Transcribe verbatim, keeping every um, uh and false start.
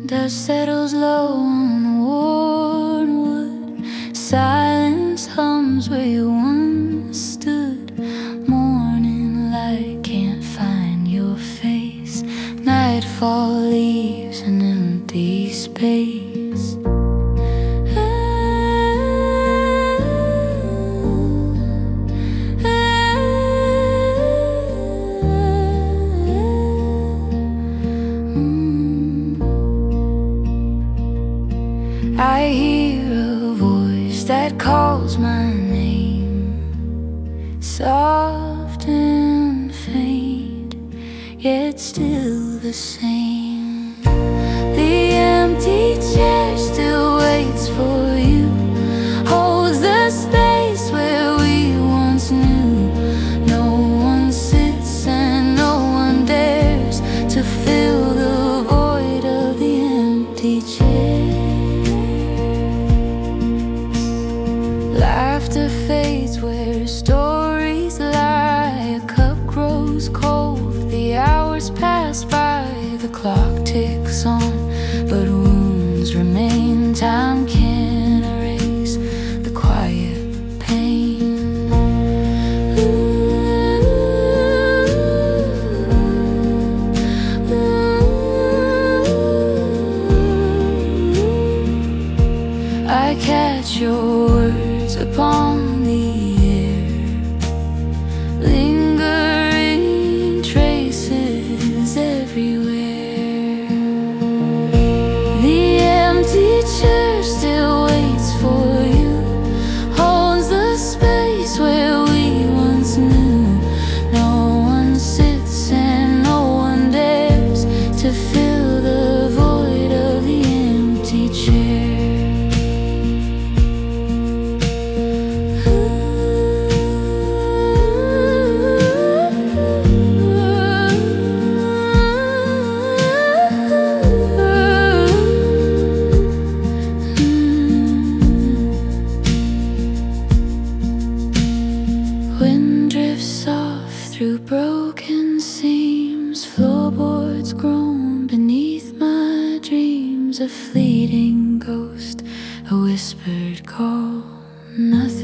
Dust settles low on the worn wood. Silence hums where you once stood. Morning light can't find your face. Nightfall leaves an empty space. I hear a voice that calls my name, soft and faint, yet still the same. The empty chair still waits for you, holds the space where we once knew. No one sits and no one dares to fill the void of the empty chair. Laughter fades where stories lie. A cup grows cold, the hours pass by. The clock ticks on, but wounds remain. Time can't erase the quiet pain. Ooh, ooh. I catch your words upon the air, lingering traces everywhere. The empty chair still waits for you, holds the space where we once knew. No one sits and no one dares to fill the void of the empty chair. Wind drifts soft through broken seams. Floorboards groan beneath my dreams. A fleeting ghost, a whispered call. Nothing